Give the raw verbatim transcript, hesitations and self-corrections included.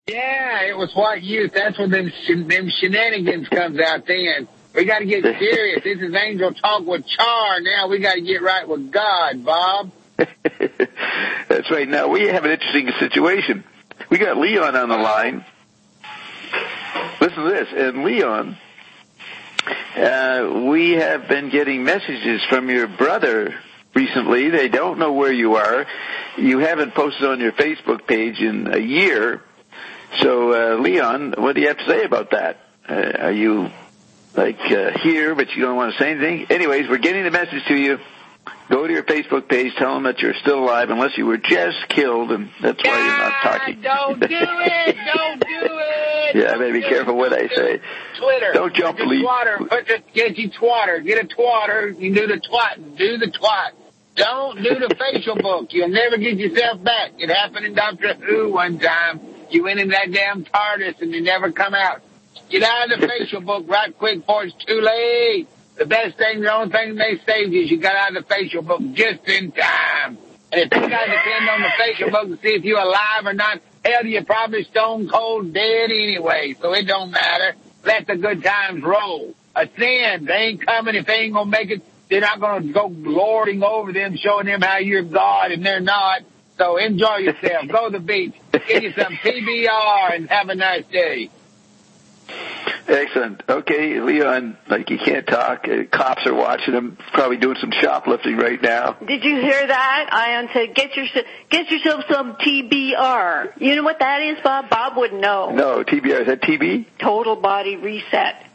Yeah, it was white youth. That's when them, sh- them shenanigans comes out then. We got to get serious. This is Angel Talk with Char. Now we got to get right with God, Bob. That's right. Now we have an interesting situation. We got Leon on the line. Listen to this. And Leon, uh, we have been getting messages from your brother recently. They don't know where you are. You haven't posted on your Facebook page in a year. So, uh, Leon, what do you have to say about that? Uh, are you... like uh, here, but you don't want to say anything. Anyways, we're getting the message to you. Go to your Facebook page, tell them that you're still alive, unless you were just killed, and that's why you're not talking. Don't do it! Don't do it! Yeah, I better be careful what I say. Twitter. Don't jump, Get Lee. Twatter. Put the, get you twatter. Get a twatter. You do the twat. Do the twat. Don't do the facial book. You'll never get yourself back. It happened in Doctor Who one time. You went in that damn TARDIS and you never come out. Get out of the facial book right quick before it's too late. The best thing, the only thing they saved you is you got out of the facial book just in time. And if you guys depend on the facial book to see if you're alive or not, hell, you're probably stone cold dead anyway, so it don't matter. Let the good times roll. A sin, they ain't coming if they ain't gonna make it. They're not gonna go lording over them, showing them how you're God, and they're not. So enjoy yourself. Go to the beach. Get you some P B R and have a nice day. Excellent. Okay, Leon, like you can't talk. Uh, cops are watching him, probably doing some shoplifting right now. Did you hear that? Ion said, get, your, get yourself some T B R. You know what that is, Bob? Bob would know. No, T B R. Is that T B? Total body reset.